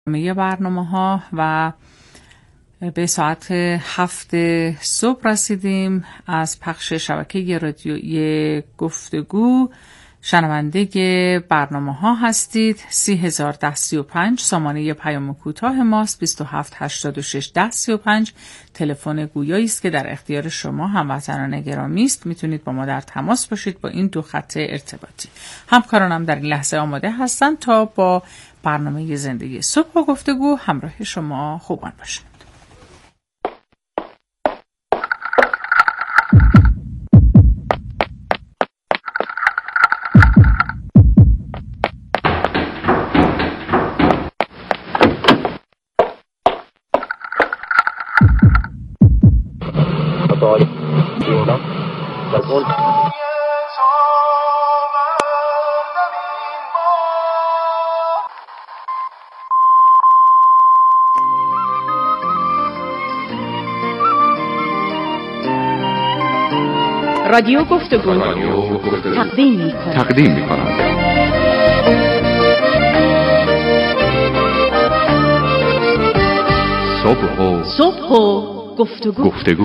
برنامه‌ها و به ساعت 7 صبح رسیدیم. از پخش شبکه رادیویی گفتگو شنونده برنامه‌ها هستید. 301035 سامانه پیام کوتاه ماست. 27861035 تلفن گویایی است که در اختیار شما هموطنان گرامی است. میتونید با ما در تماس باشید با این دو خط ارتباطی. همکارانم در این لحظه آماده هستند تا با برنامه زندگی صبح و گفتگو همراه شما خوبان باشند. رادیو گفتگو تقدیم می‌کند. صبح و گفتگو.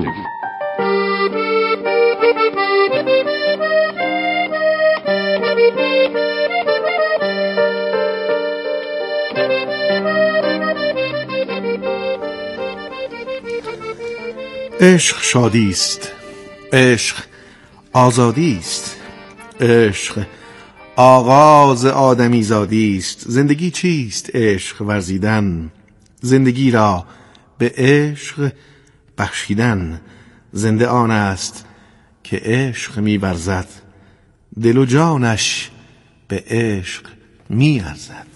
عشق شادی است، عشق آزادی است، عشق آغاز آدمی زادی است. زندگی چیست؟ عشق ورزیدن، زندگی را به عشق بخشیدن. زنده آن است که عشق می ورزد، دل و جانش به عشق می ارزد.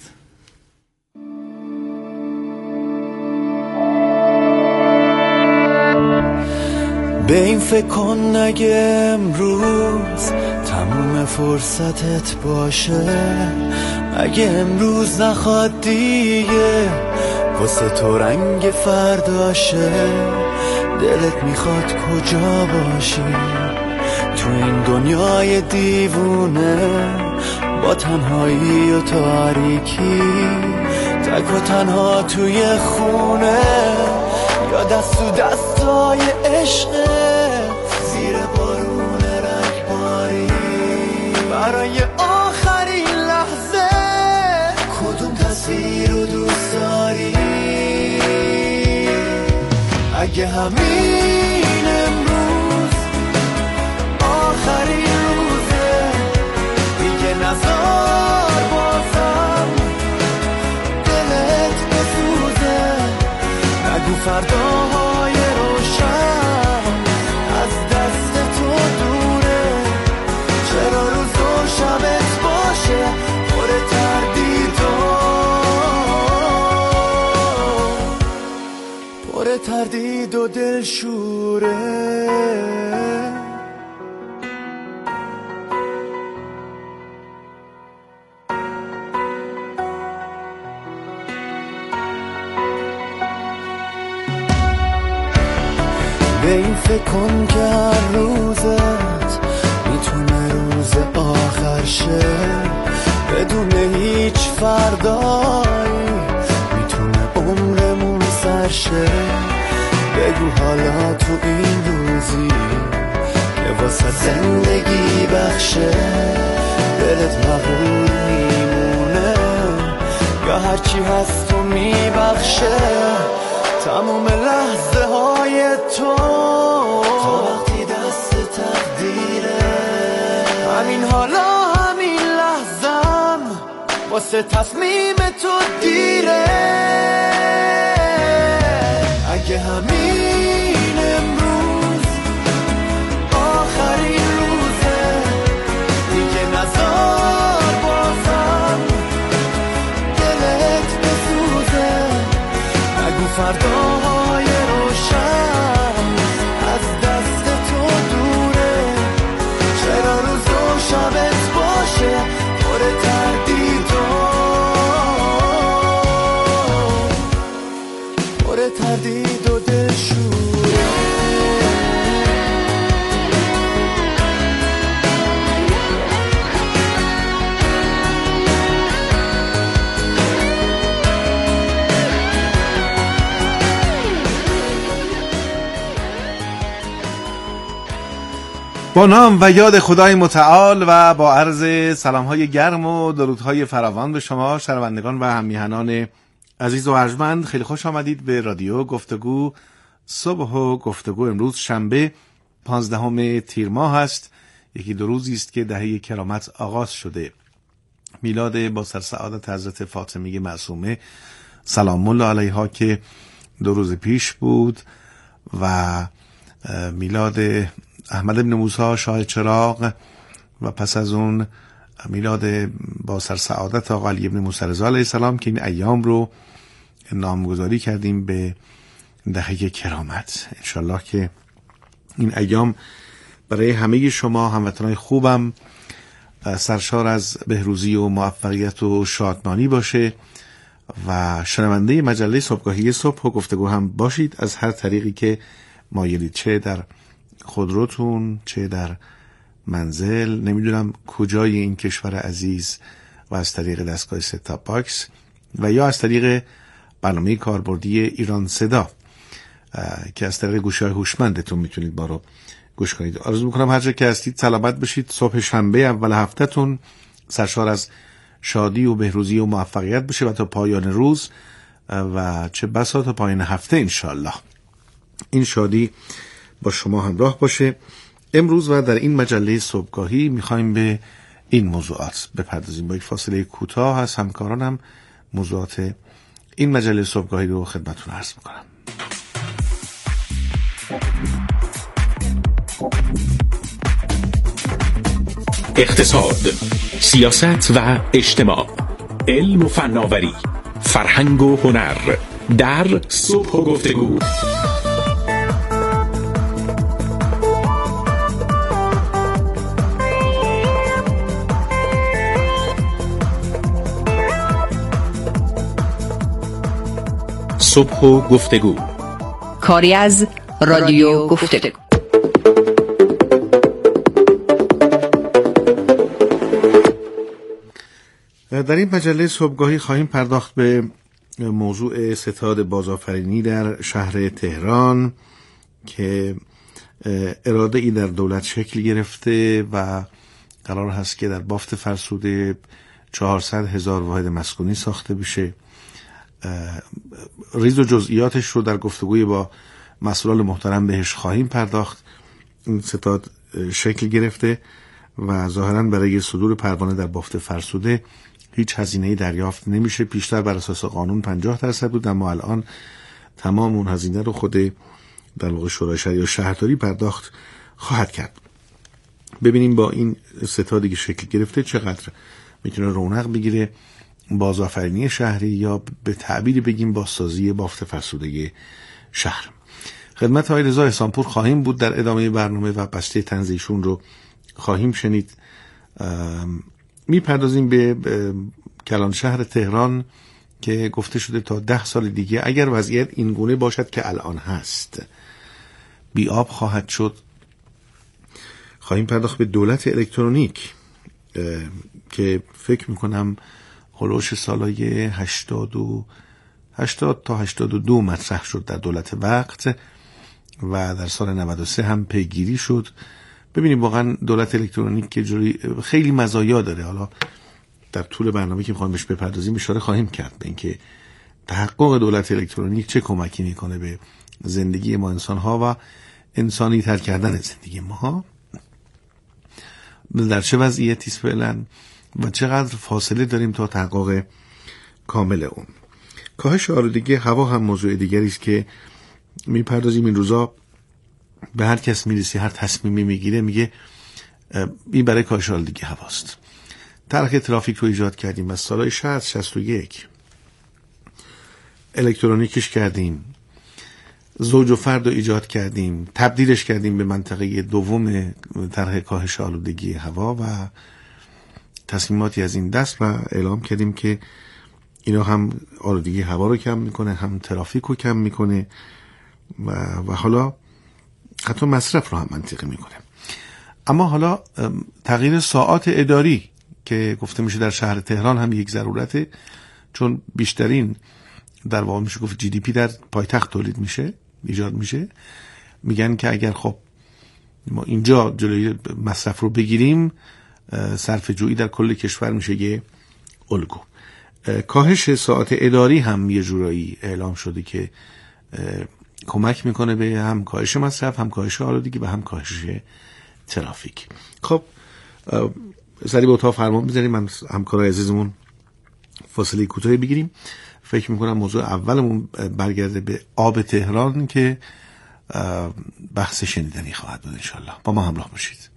به این فکر کن اگه امروز تموم فرصتت باشه، اگه امروز نخواد دیگه واسه تو رنگ فرداشه، دلت میخواد کجا باشی تو این دنیای دیوونه، با تنهایی و تاریکی، تک و تنها توی خونه، یا دست تو دستای عشقت زیر بارون رگباری، برای آخرین لحظه کدوم تصویر رو دوست داری؟ اگه همین امروز آخرین روزه، دیگه نذار بازم دلت بسوزه، نگو فرداهای روشن از دست تو دوره، چرا روز و شبت باشه پر تردید و دلشوره. به این فکر کن که هر روزت میتونه روز آخر شه، بدون هیچ فردایی میتونه عمرمون سر شه. بگو حالا تو این روزی که واسه زندگی بخشه، دلت مغرور میمونه یا هرچی هست تو میبخشه؟ تموم لحظه های تو تا وقتی دست تقدیره، همین حالا همین لحظم واسه تصمیم تو دیره. اگه همین امروز آخرین روزه، دیگه نذار بازم دلت بسوزه، نگو فرداهای روشن از دست تو دوره، چرا روز و شبت باشه پر تردید و دلشوره. با نام و یاد خدای متعال و با عرض سلام‌های گرم و درودهای فراوان به شما شنوندگان و هم‌میهنان عزیز و ارجمند، خیلی خوش آمدید به رادیو گفتگو. صبح و گفتگو امروز شنبه 15 تیر ماه است. یکی دو روزی است که دهه کرامت آغاز شده. میلاد با سرسعادت حضرت فاطمه معصومه سلام الله علیها که 2 روز پیش بود و میلاد احمد بن موسی شاه چراغ و پس از اون میلاد با سرسعادت آقا علی بن موسی رضا علیه السلام که این ایام رو نامگذاری کردیم به دهه کرامت. انشالله که این ایام برای همه شما هموطنان خوبم سرشار از بهروزی و موفقیت و شادمانی باشه و شنونده مجله صبحگاهی صبح و گفتگو هم باشید از هر طریقی که مایلید، چه در خودروتون چه در منزل، نمیدونم کجای این کشور عزیز، و از طریق دستگاه ست-تاپ باکس و یا از طریق برنامه کاربردی ایران صدا که از طریق گوشی‌های هوشمندتون میتونید ما رو گوش کنید. آرزو میکنم هر جا که هستید سلامت باشید. صبح شنبه اول هفتهتون سرشار از شادی و بهروزی و موفقیت بشه و تا پایان روز و چه بسا تا پایان هفته انشالله این شادی با شما همراه باشه. امروز و در این مجله صبحگاهی میخوایم به این موضوعات بپردازیم. با یک فاصله کوتاه از همکارانم موضوعات این مجله صبحگاهی رو خدمتتون عرض میکنم. اقتصاد، سیاست و اجتماع، علم و فناوری، فرهنگ و هنر در صبح و گفتگو. صبح و گفتگو، کاری از رادیو گفتگو. در این مجله صبحگاهی خواهیم پرداخت به موضوع ستاد بازآفرینی در شهر تهران که اراده ای در دولت شکل گرفته و قرار هست که در بافت فرسوده 400,000 واحد مسکونی ساخته بشه. ریز و جزئیاتش رو در گفتگوی با مسئولان محترم بهش خواهیم پرداخت. این ستاد شکل گرفته و ظاهراً برای صدور پروانه در بافت فرسوده هیچ هزینه‌ای دریافت نمیشه. پیشتر بر اساس قانون 50% بود، اما الان تمام اون هزینه رو خود در واقع شورای شهری یا شهرداری پرداخت خواهد کرد. ببینیم با این ستادی که شکل گرفته چقدر میتونه رونق بگیره بازآفرینی شهری یا به تعبیری بگیم بازسازی بافت فرسوده شهر. خدمت آقای رضا احسانپور خواهیم بود در ادامه برنامه و بسته طنز ایشون رو خواهیم شنید. میپردازیم به کلان شهر تهران که گفته شده تا 10 سال دیگه اگر وضعیت این گونه باشد که الان هست بی آب خواهد شد. خواهیم پرداخت به دولت الکترونیک که فکر میکنم هلوش سالای 80 تا 82 مطرح شد در دولت وقت و در سال 93 هم پیگیری شد. ببینیم واقعا دولت الکترونیک که جوری خیلی مزایا داره. حالا در طول برنامه که میخوایم بهش بپردازیم اشاره خواهیم کرد به اینکه تحقق دولت الکترونیک چه کمکی میکنه به زندگی ما انسان ها و انسانی تر کردن زندگی ما، در چه وضعیتی است فعلا و چقدر فاصله داریم تا تحقق کامل اون. کاهش آلودگی هوا هم موضوع دیگری است که میپردازیم. این روزا به هر کس میرسی هر تصمیمی میگیره میگه این برای کاهش آلودگی هواست. طرح ترافیک رو ایجاد کردیم از سالهای 61 الکترونیکش کردیم، زوج و فرد رو ایجاد کردیم، تبدیلش کردیم به منطقه دوم طرح کاهش آلودگی هوا و تصمیماتی از این دست و اعلام کردیم که اینا هم آلودگی هوا رو کم میکنه هم ترافیک رو کم میکنه و حالا حتی مصرف رو هم منطقی میکنه. اما حالا تغییر ساعات اداری که گفته میشه در شهر تهران هم یک ضرورته، چون بیشترین در واقع میشه گفت GDP در پایتخت تولید میشه، ایجاد میشه. میگن که اگر خب ما اینجا جلوی مصرف رو بگیریم، صرفه جویی در کل کشور میشه یه الگو. کاهش ساعت اداری هم یه جورایی اعلام شده که کمک میکنه به هم کاهش مصرف، هم کاهش آلودگی و هم کاهش ترافیک. خب سری به اتاق فرمان بزنیم، من همکارای عزیزمون فاصله کوتاهی بگیریم. فکر میکنم موضوع اولمون برگرده به آب تهران که بحث شنیدنی خواهد بود انشالله. با ما همراه باشید.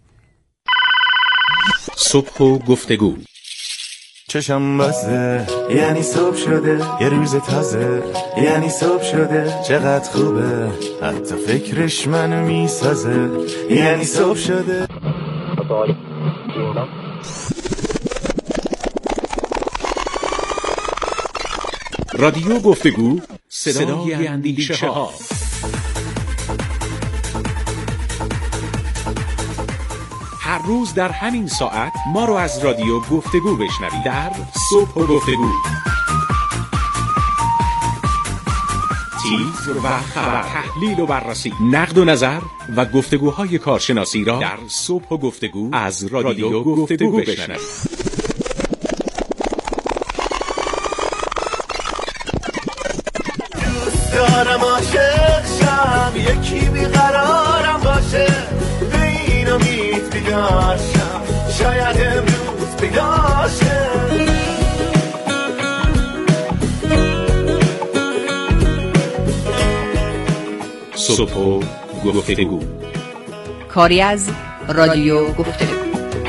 صبح و گفتگو. چشم بسته یعنی صبح شده، یه روز تازه یعنی صبح شده، چقدر خوبه حتی فکرش منو میسازه، یعنی صبح شده. رادیو گفتگو، صدای اندیشه ها. هر روز در همین ساعت ما رو از رادیو گفتگو بشنوید در صبح و گفتگو. تیتر و خبر، تحلیل و بررسی، نقد و نظر و گفتگوهای کارشناسی را در صبح و گفتگو از رادیو گفتگو بشنوید. دارم عاشق شم، یکی بیقرارم باشه، به این امید بیدار شم، شاید امروز بیدار شم. صبح و گفتگو، کاری از رادیو گفتگو.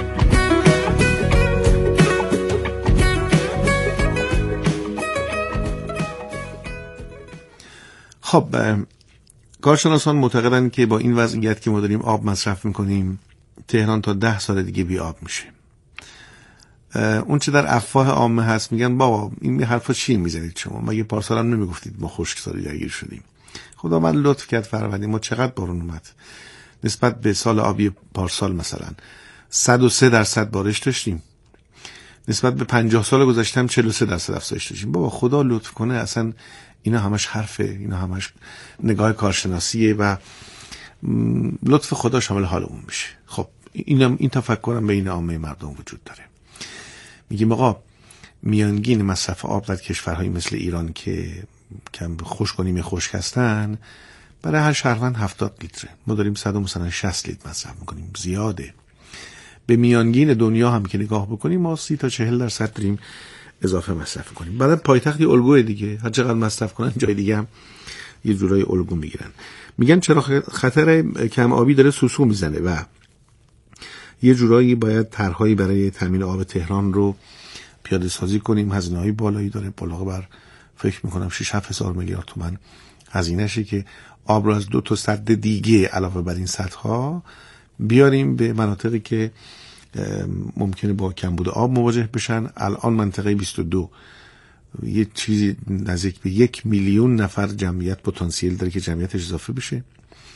خب کارشناسان معتقدند که با این وضعیت که ما داریم آب مصرف میکنیم، تهران تا 10 سال دیگه بی آب میشه. اون چه در افواه عامه هست میگن بابا این حرفا چی میزنید شما، مگه پارسال هم نمیگفتید ما خشکسالی درگیر شدیم؟ خداوند لطف کرد فروردین ما چقدر بارون اومد، نسبت به سال آبی پارسال مثلا 103% بارش داشتیم، نسبت به 50 سال گذشته هم 43% افزایش داشتیم. بابا خدا لطف کنه، اصلا اینا همش حرفه، اینا همش نگاه کارشناسیه و لطف خدا شامل حالمون میشه. خب این تفکرم بین عامه مردم وجود داره. میگیم آقا میانگین مصرف آب در کشورهایی مثل ایران که کم خشک و نیمه خشک هستن برای هر شهروند 70 لیتره، ما داریم 160 لیتر مصرف میکنیم، زیاده. به میانگین دنیا هم که نگاه بکنیم ما 30 تا 40% داریم اضافه مصرف کنیم. بعد پایتختی الگوی دیگه هر چقدر مصرف کنن جای دیگه هم یه جورای الگو میگیرن. میگن چرا خطر کم آبی داره سوسو میزنه و یه جورایی باید طرحهایی برای تامین آب تهران رو پیاده سازی کنیم. هزینه‌های بالایی داره، بالا بر فکر میکنم 6-7 هزار میلیارد تومان هزینه‌شه که آب رو از 2 تا سد دیگه علاوه بر این سدها بیاریم به مناطقی که ممکنه با کمبود آب مواجه بشن. الان منطقه 22 یه چیزی نزدیک به 1 میلیون نفر جمعیت پتانسیل داره که جمعیتش اضافه بشه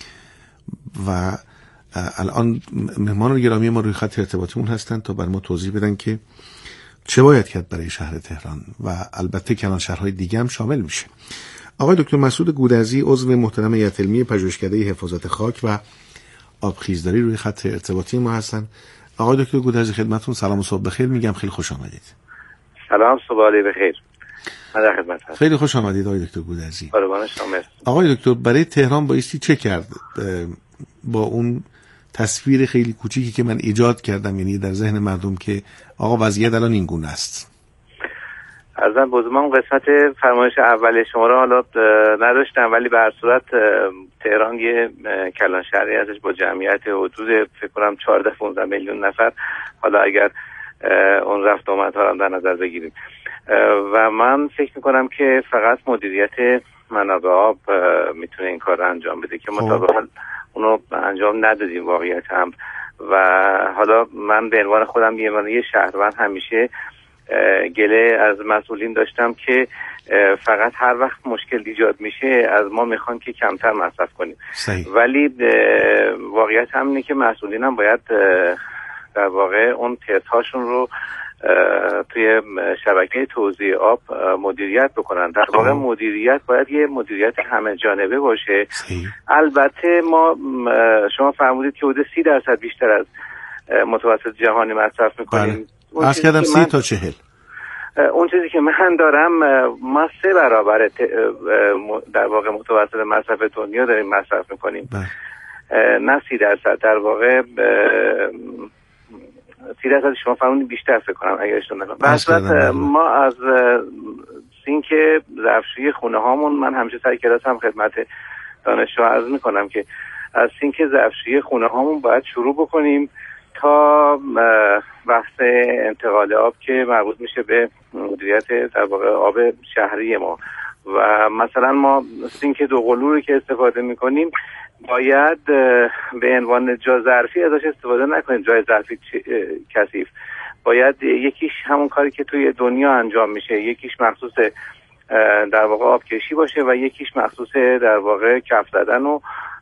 و الان مهمان گرامی ما روی خط ارتباطیمون هستن تا بر ما توضیح بدن که چه باید کرد برای شهر تهران و البته کلان شهرهای دیگه هم شامل میشه. آقای دکتر مسعود گودرزی عضو محترم هیئت علمی پژوهشکده حفاظت خاک و آبخیزداری روی خط ارتباطی ما هستن. آقای دکتر گودرزی خدمتتون سلام و صبح بخیر میگم، خیلی خوش آمدید. سلام، صبح علی بخیر. من در خدمت هستم. خیلی خوش آمدید آقای دکتر گودرزی. قربان شما. آقای دکتر برای تهران بایستی چه کرد با اون تصویر خیلی کوچیکی که من ایجاد کردم، یعنی در ذهن مردم که آقا وضعیت الان این گونه است؟ ارزم بزرگم قسمت فرمایش اول شما رو حالا نداشتم، ولی به هر صورت تهران یه کلان شهری ازش با جمعیت حدود فکر کنم 14-15 میلیون نفر، حالا اگر اون رفت آمدها رو در نظر بگیریم. و من فکر میکنم که فقط مدیریت منابع آب میتونه این کار رو انجام بده که مطابقا اونو انجام ندادیم واقعیت هم. و حالا من به عنوان خودم یه شهروند همیشه گله از مسئولین داشتم که فقط هر وقت مشکل ایجاد میشه از ما میخوان که کمتر مصرف کنیم. ولی واقعیت هم اینه که مسئولین هم باید در واقع اون تست‌هاشون رو توی شبکه توزیع آب مدیریت بکنن. در واقع مدیریت باید یه مدیریت همه جانبه باشه. البته شما فرمودید که حدود 30% بیشتر از متوسط جهانی مصرف میکنیم. عرض کردم 30 تا 40. اون چیزی که من دارم ما 3 برابر در واقع متوسط مصرف دنیا داریم مصرف میکنیم. نه 30%، در واقع 30% شما فرمودید بیشتر فکر کنم اگر اشتباه نکنم. مثلا ما از سینک ظرفشویی خونه هامون، من همیشه سر کلاس هم خدمت دانشجو عرض میکنم که از سینک ظرفشویی خونه هامون باید شروع بکنیم تا بحث انتقال آب که مربوط میشه به مدیریت در واقع آب شهری ما. و مثلا ما سینک دوقلو رو که استفاده میکنیم باید به عنوان جا ظرفی ازش استفاده نکنیم، جای ظرفی کثیف. باید یکیش همون کاری که توی دنیا انجام میشه، یکیش مخصوص در واقع آب کشی باشه و یکیش مخصوص در واقع کف زدن و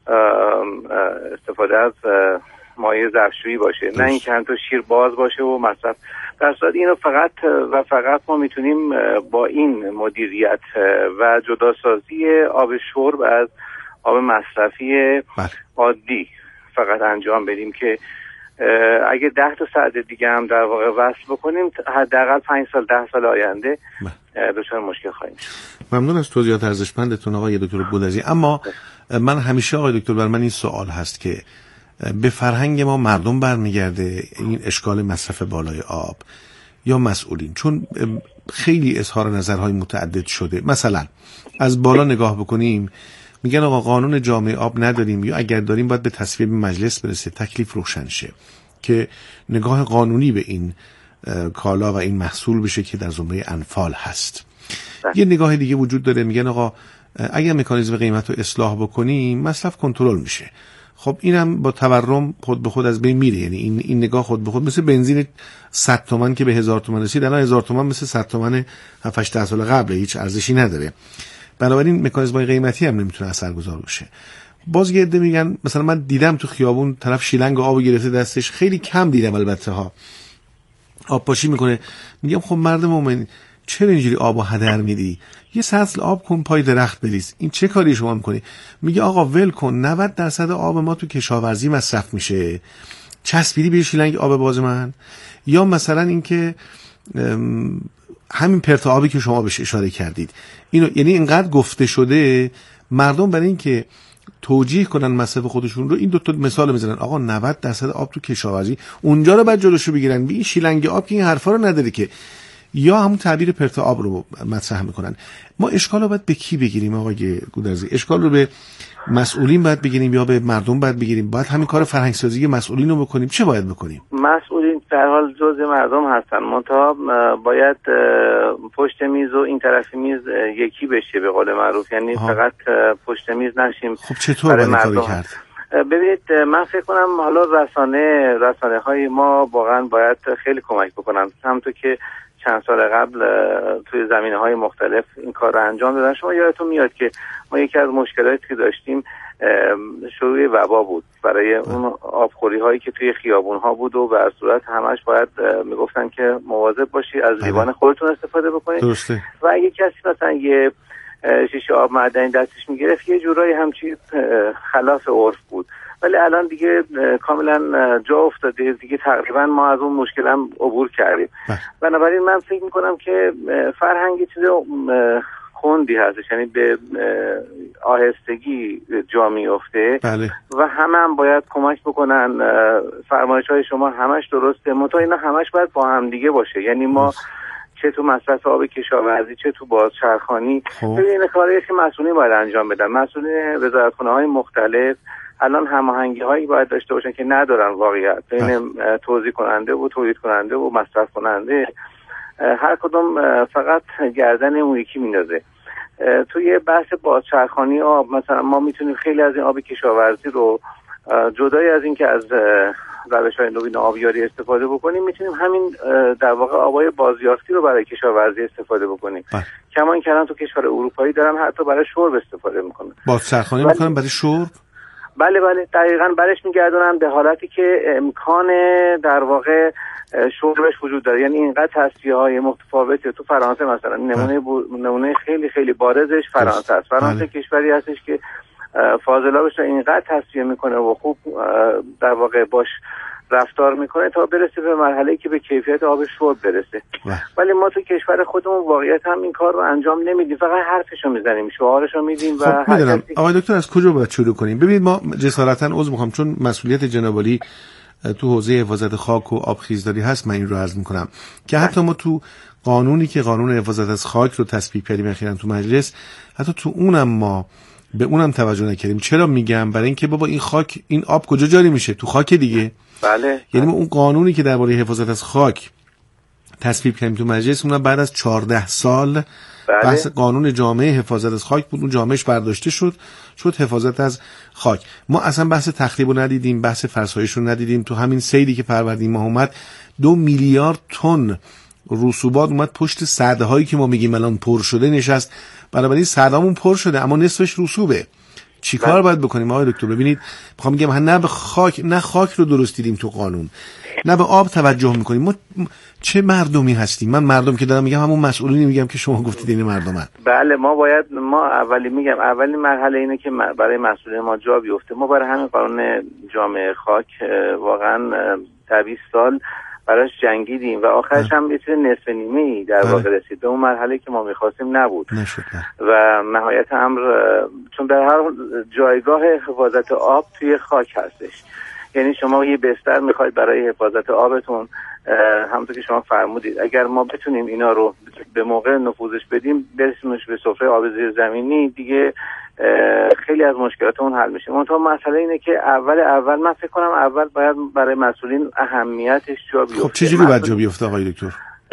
استفاده از مایع ظرفشویی باشه، نه اینکه همینطور شیر باز باشه و مصرف. در صورت اینو فقط ما میتونیم با این مدیریت و جداسازی آب شرب از آب مصرفی عادی فقط انجام بدیم که اگه 10 تا سد دیگه هم در واقع وصل بکنیم حداقل 5 سال 10 سال آینده دچار مشکل خواهیم شد. ممنون از توضیحات ارزشمندتون آقای دکتر بولعزی. اما من همیشه آقای دکتر بر من این سوال هست که به فرهنگ ما مردم برمیگرده این اشکال مصرف بالای آب یا مسئولین؟ چون خیلی اظهار نظرهای متعدد شده. مثلا از بالا نگاه بکنیم میگن آقا قانون جامعه آب نداریم، یا اگر داریم باید به تصویب مجلس برسه، تکلیف روشن شه که نگاه قانونی به این کالا و این محصول بشه که در زمره انفال هست. یه نگاه دیگه وجود داره، میگن آقا اگر مکانیزم قیمت رو اصلاح بکنیم مصرف کنترل میشه. خب اینم با تورم خود به خود از بین میره. یعنی این نگاه خود به خود مثل بنزین 100 تومن که به 1000 تومن رسید، الان 1000 تومن مثل 100 تومن 7-8 سال قبل، هیچ ارزشی نداره. بنابراین مکانیزم‌های قیمتی هم نمیتونه اثرگذار باشه. باز یه عده میگن، مثلا من دیدم تو خیابون طرف شیلنگ آب گرفته دستش، خیلی کم دیدم البته ها، آب پاشی میکنه. میگم خب مرد مومن چرا اینجوری آبو هدر میدی؟ یه سطل آب کن پای درخت بریز، این چه کاری شما میکنی؟ میگه آقا ول کن، 90% آب ما تو کشاورزی مصرف میشه، چسبیدی به شیلنگ آب باز من. یا مثلا اینکه همین پرت آبی که شما بهش اشاره کردید، اینو یعنی اینقدر گفته شده مردم برای اینکه توجیه کنن مصرف خودشون رو این دو تا مثال میزنن. آقا 90% آب تو کشاورزی، اونجا رو بعد جلوشو بگیرن. این شیلنگ آب که این حرفا رو نداره که، یا همون تعبیر پرت آب رو مطرح میکنن. ما اشکال رو باید به کی بگیریم آقای گودرزی؟ اشکال رو به مسئولین باید بگیریم یا به مردم باید بگیریم؟ باید همین کار فرهنگسازی مسئولین رو بکنیم؟ چه باید بکنیم؟ مسئولین در حال جزء مردم هستن، منتها باید پشت میز و این طرف میز یکی بشه به قول معروف. یعنی فقط پشت میز نشیم. خب چطور باید کاری کرد؟ ببینید من فکر کنم حالا رسانه های ما واقعا باید خیلی کمک بکنن. همونطور که چند سال قبل توی زمینه‌های مختلف این کار رو انجام دادن. شما یادتون میاد که ما یکی از مشکلاتی که داشتیم شروع وبا بود برای اون آبخوری هایی که توی خیابون ها بود و به صورت همش باید میگفتن که مواظب باشی از لیوان خودتون استفاده بکنید. درسته. و اگه کسی مثلا یه شیشه آب معدنی دستش میگرفت یه جورایی همچین خلاف عرف بود، ولی الان دیگه کاملا جا افتاده دیگه، تقریبا ما از اون مشکل هم عبور کردیم. بنابراین من فکر میکنم که فرهنگ چیز خوندی هستش، یعنی به آهستگی جا میفته. بله. و هم باید کمک بکنن. فرمایش های شما همش درسته، منتها اینا همش باید با هم دیگه باشه. یعنی ما چه تو مصرف آب کشاورزی چه تو بازچرخانی، این کاریه که مسئولین باید انجام بدن. مسئولین وزارتخونه‌های مختلف الان هماهنگی هایی باید داشته باشن که ندارن واقعیت بین توزیع کننده و تولید کننده و مصرف کننده. هر کدوم فقط گردن اون یکی میندازه. توی بحث بازچرخانی آب مثلا ما میتونیم خیلی از این آب کشاورزی رو جدای از این که از روش‌های نوین آبیاری استفاده بکنیم، میتونیم همین در واقع آبای بازیافتی رو برای کشاورزی استفاده بکنیم. کما این کردن تو کشور اروپایی دارن حتی برای شرب استفاده میکنن. بازچرخانی میکنن برای شرب؟ بله دقیقاً برش میگردونن به حالتی که امکان در واقع شغلش وجود داره. یعنی اینقدر تصفیه‌های متفاوتی تو فرانسه مثلا نمونه خیلی خیلی بارزش فرانسه است. فرانسه کشوری هستش که فاضلابش رو اینقدر تصفیه میکنه و خوب در واقع باش رفتار میکنه تا برسه به مرحله‌ای که به کیفیت آب شرب برسه. ولی ما تو کشور خودمون واقعیت هم این کار رو انجام نمیدیم، فقط حرفشو میزنیم، شعارشو میدیم و میدونم. آقای دکتر از کجا باید شروع کنیم؟ ببینید ما جسارتاً عذر میخوام چون مسئولیت جناب عالی تو حوزه حفاظت خاک و آبخیزداری هست، من این رو عرض میکنم که حتی ما تو قانونی که قانون حفاظت از خاک رو تصویب کردیم اخیراً تو مجلس، حتی تو اونم ما به اونم توجه نکردیم. چرا میگم؟ برای اینکه بابا این خاک، این آب کجا جاری میشه؟ تو خاک دیگه. بله. یعنی ما اون قانونی که درباره حفاظت از خاک تصویب کردیم تو مجلس، اونم بعد از 14 سال بحث قانون جامعه حفاظت از خاک بود، اون جامعهش برداشته شد حفاظت از خاک. ما اصلا بحث تخریب رو ندیدیم، بحث فرسایش رو ندیدیم. تو همین سیلی که فروردین ماه اومد 2 میلیارد تن رسوبات اومد پشت سده هایی که ما میگیم الان پر شده نشست. بنابراین سدامون پر شده اما نصفش رسوبه. چیکار باید بکنیم آقای دکتر؟ ببینید میخوام بگم نه به خاک، نه خاک رو درست دیدیم تو قانون، نه به آب توجه میکنیم. ما چه مردمی هستیم؟ من مردم که دارم میگم همون مسئولینی میگم که شما گفتید این مردمن. بله ما اولین مرحله اینه که برای مسئولین ما جا بیفته. ما برای همین قانون جامعه خاک واقعا 20 سال براش جنگیدیم و آخرش هم یه چیز نصف نیمه‌ای در واقع رسید به اون مرحله که ما می‌خواستیم نبود. و نهایت امر چون در هر جایگاه حفاظت آب توی خاک هستش. یعنی شما یه بستر می‌خواید برای حفاظت آبتون، همونطور که شما فرمودید اگر ما بتونیم اینا رو به موقع نفوذش بدیم، برسیمش به سفره آب زیرزمینی، دیگه خیلی از مشکلات اون حل میشه. منتها مسئله اینه که اول من فکر کنم اول باید برای مسئولین اهمیتش جا بیفته. خب چجوری باید جا بیفته آقای دکتر؟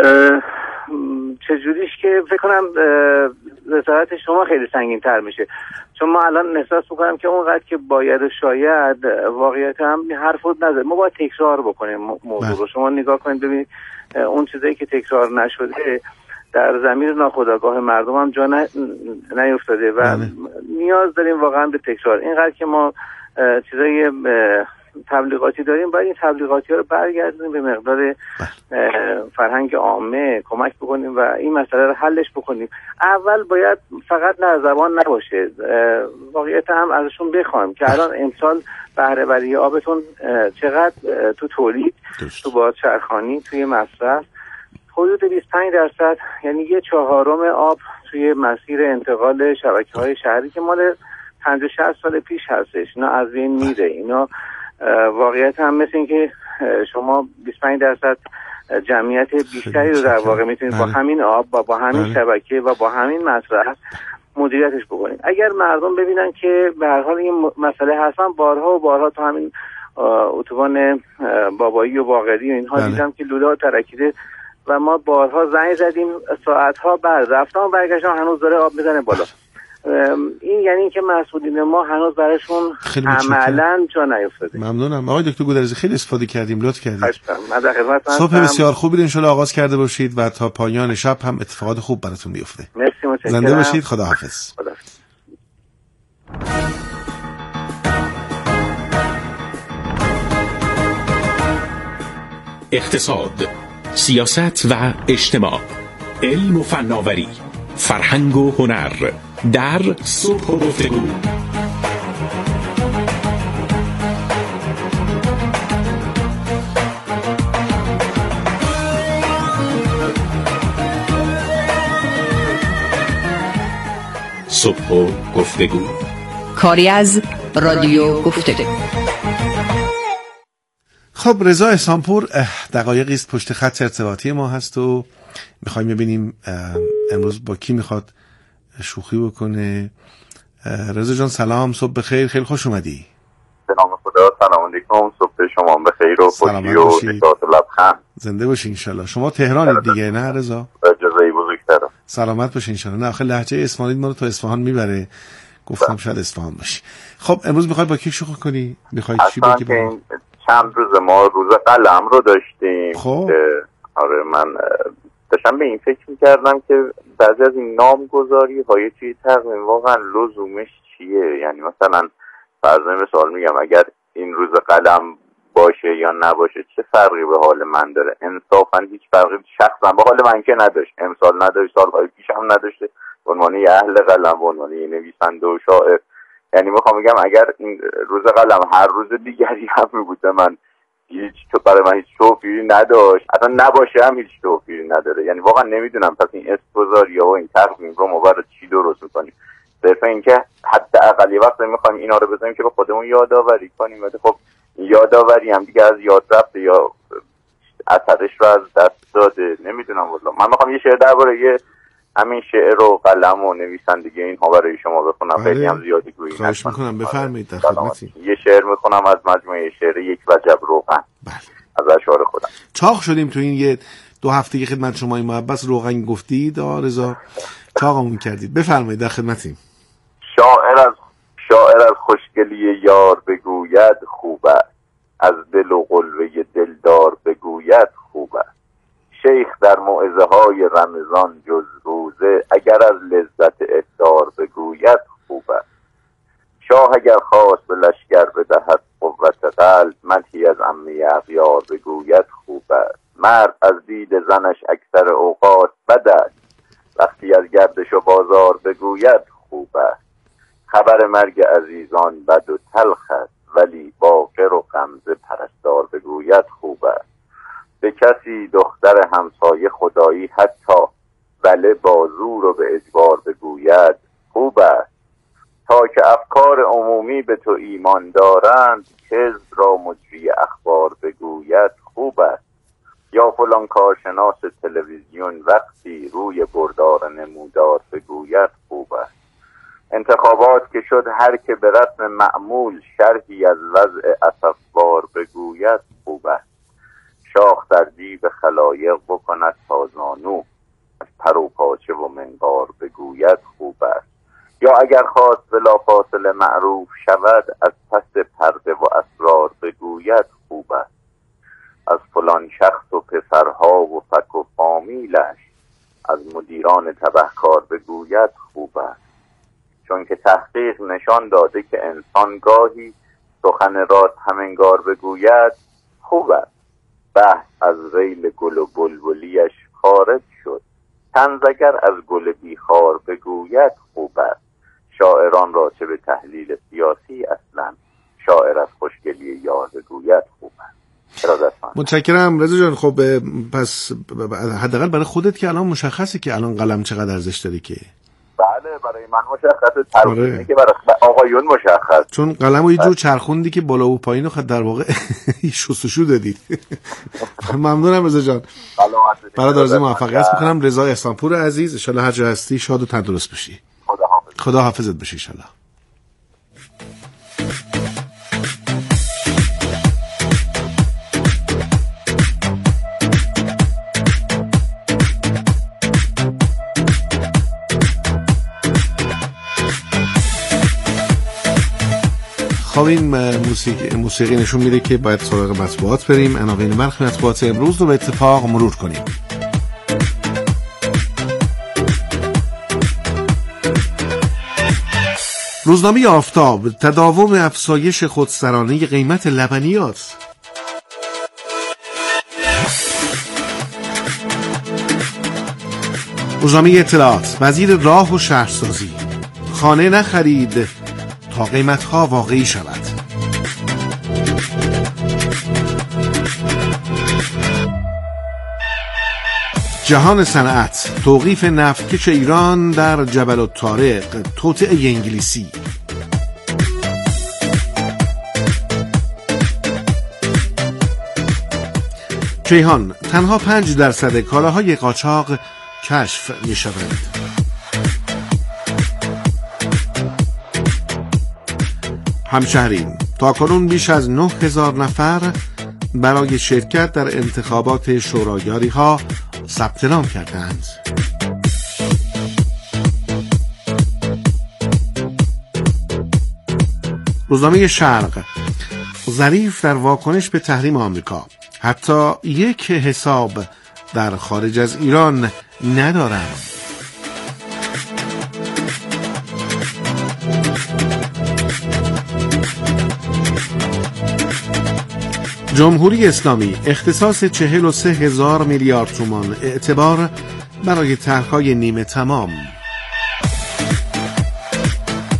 چجوریش که فکر کنم رسالت شما خیلی سنگین تر میشه، چون ما الان احساس میکنم که اونقدر که باید و شاید واقعیت هم حرف بود نزد. ما باید تکرار بکنیم موضوع رو. شما نگاه کنید ببینید اون چیزایی که تکرار نشده در ضمیر ناخودآگاه مردم هم جا نیفتاده و نیاز داریم واقعا به تکرار. اینقدر که ما چیزای تبلیغاتی داریم، باید این تبلیغاتی ها رو برگردونیم به مقدار فرهنگ عامه، کمک بکنیم و این مسئله رو حلش بکنیم. اول باید فقط نه زبان نباشه، واقعیت هم ازشون بخوایم که الان امسال بهره وری آبتون چقدر تو تولید، تو بازچرخانی، توی مصرف حدود 25%، یعنی 1/4 آب توی مسیر انتقال شبکه‌های شهری که مال 50-60 سال پیش هستش، اینا از بین میره. اینا واقعیت هم مثل این که شما 25% جمعیت بیشتری رو در واقع میتونید با همین آب و با همین شبکه و با همین مصرف مدیریتش بکنید. اگر مردم ببینن که به هر حال این مسئله هستن، بارها تو همین اتوبان بابایی و باقری و اینها دیدم که لوله ترکیده و ما بارها زنگ زدیم، ساعتها بعد رفتم برگشتم هنوز داره آب میزنه بالا. این یعنی اینکه مسئولین ما هنوز براشون عملاً جا نیفتاده. ممنونم آقای دکتر گودرزی، خیلی استفاده کردیم، لطف کردید. من در خدمتتون. صبح بسیار خوبی رو ان شاء الله آغاز کرده باشید و تا پایان شب هم اتفاقات خوب براتون بیفته. مرسی، متشکرم. زنده باشید. خداحافظ. اقتصاد، سیاست و اجتماع، علم و فناوری، فرهنگ و هنر در صبح و گفتگو. صبح و گفتگو، کاری از رادیو گفتگو. خب رضا احسانپور دقایقی است پشت خط ارتباطی ما هست و میخوایم ببینیم امروز با کی میخواد شوخی بکنه. رضا جان سلام، صبح بخیر، خیلی خوش اومدی. به نام خدا، سلام علیکم، صبح شما بخیر و خوشی و نشاط و لبخند. زنده باشی انشالله. شما تهرانید دیگه نه رضا؟ اجازه بزرگتره. سلامت باشی انشالله. نه آخه لهجه اصفهانی ما رو تا اصفهان میبره، گفتم شاید اصفهان باشی. خب امروز میخوای با کی شوخی کنی؟ میخوای چی بگی؟ چند روز ما روز قلم رو داشتیم. خب آره، من داشتم به این فکر میکردم که بعضی از این نامگذاری های توی تقویم واقعا لزومش چیه. یعنی مثلا فرض مثال میگم اگر این روز قلم باشه یا نباشه چه فرقی به حال من داره؟ انصافا هیچ فرقی شخصا به حال من که نداشت، امسال نداشت، سالهای پیش هم نداشته. به عنوان یه اهل قلم، به عنوان یه نویسنده و شاعر، یعنی میخوام بگم اگر این روز قلم هر روز دیگری هم میبوده من برای من هیچ توفیری نداشت، اصلا نباشه هم هیچ توفیری نداره. یعنی واقعا نمیدونم پس این اسپوزاری و این تقویم رو ما برای چی درست میکنیم؟ صرفا اینکه حداقل یه وقت میخوایم اینا رو بزنیم که به خودمون یادآوری کنیم. خب یادآوری هم دیگه از یاد رفته یا اثرش رو از دست داده، نمیدونم والله. من میخوام یه شعر درباره همین شعر و قلم و نویسندگی اینها برای شما بخونم. خیلی هم زیادی گویی خواهش میکنم، بفرمایید، در خدمتیم. یه شعر میخونم از مجموعه شعر یک وجب روغن. بله. از اشعار خودم. چاق شدیم تو این یه 2 هفته خدمت شما این محبس روغن گفتید رضا، چاقمون کردید. بفرمایید، در خدمتیم. شاعر از خوشگلی یار بگوید خوب است، از دل و قلوه دلدار بگوید خوب است. شیخ در موعظه های رمضان جز روزه، اگر از لذت افطار بگوید خوب است. شاه اگر خواست به لشکر بدهد قوت قلب، مدحی از عمه اغیار بگوید خوب است. مرد از دید زنش اکثر اوقات بد است، وقتی از گردش و بازار بگوید خوب است. خبر مرگ عزیزان بد و تلخ است، ولی باقر و غمزه پرستار بگوید خوب است. به کسی دختر همسایه خدایی حتی بله با زور و به اجبار بگوید خوب است. تا که افکار عمومی به تو ایمان دارند، کذب را مجری اخبار بگوید خوب است. یا فلان کارشناس تلویزیون وقتی روی بردار نمودار بگوید خوب است. انتخابات که شد هر که به رسم معمول شرحی از وضع اسفبار بگوید خوب است. شاخ در جیب خلایق بکند تازانو، از پر و پاچه و منقار بگوید خوب است. یا اگر خواست بلافاصله معروف شود، از پس پرده و اسرار بگوید خوب است. از فلان شخص و پسرها و فک و فامیلش، از مدیران تبهکار بگوید خوب است. چون که تحقیق نشان داده که انسان گاهی سخن راست همنگار بگوید خوب است. بحث از ریل گل و بلبلیش خارج شد، طنز اگر از گل بیخار بگوید خوب است. شاعران را چه به تحلیل سیاسی، اصلا شاعر از خوشگلی یار بگوید خوب است. متشکرم رضا جان. خب پس حداقل برای خودت که الان مشخصه که الان قلم چقدر ارزش داره که؟ بله برای من مشخصه، ترجمه که برای آقایون مشخص، چون قلمو یه جور چرخوندی که بالا و پایین رو در واقع شستشو دادید. ممنونم رضا جان. برات آرزوی موفقیت میکنم. رضا احسانپور عزیز، ان شاءالله هر جا هستی شاد و تندرست باشی. خدا حافظت باشی ان شاءالله. خب این موسیقی نشون میده که باید سراغ مطبوعات بریم. عناوین برخی مطبوعات امروز رو به اتفاق مرور کنیم. روزنامه آفتاب: تداوم افزایش خودسرانه قیمت لبنیات. روزنامه اطلاعات: وزیر راه و شهرسازی: خانه نخرید تا قیمت‌ها واقعی شود. جهان صنعت: توقیف نفتکش ایران در جبل الطارق، توطئه انگلیسی. کیهان: تنها 5% کالاهای قاچاق کشف می‌شوند. همشهرین: تاکنون بیش از 9000 نفر برای شرکت در انتخابات شورایاری ها ثبت نام کردند. روزنامه شرق: ظریف در واکنش به تحریم آمریکا: حتی یک حساب در خارج از ایران ندارم. جمهوری اسلامی اختصاص 43,000 میلیارد تومان اعتبار برای طرح‌های نیمه تمام.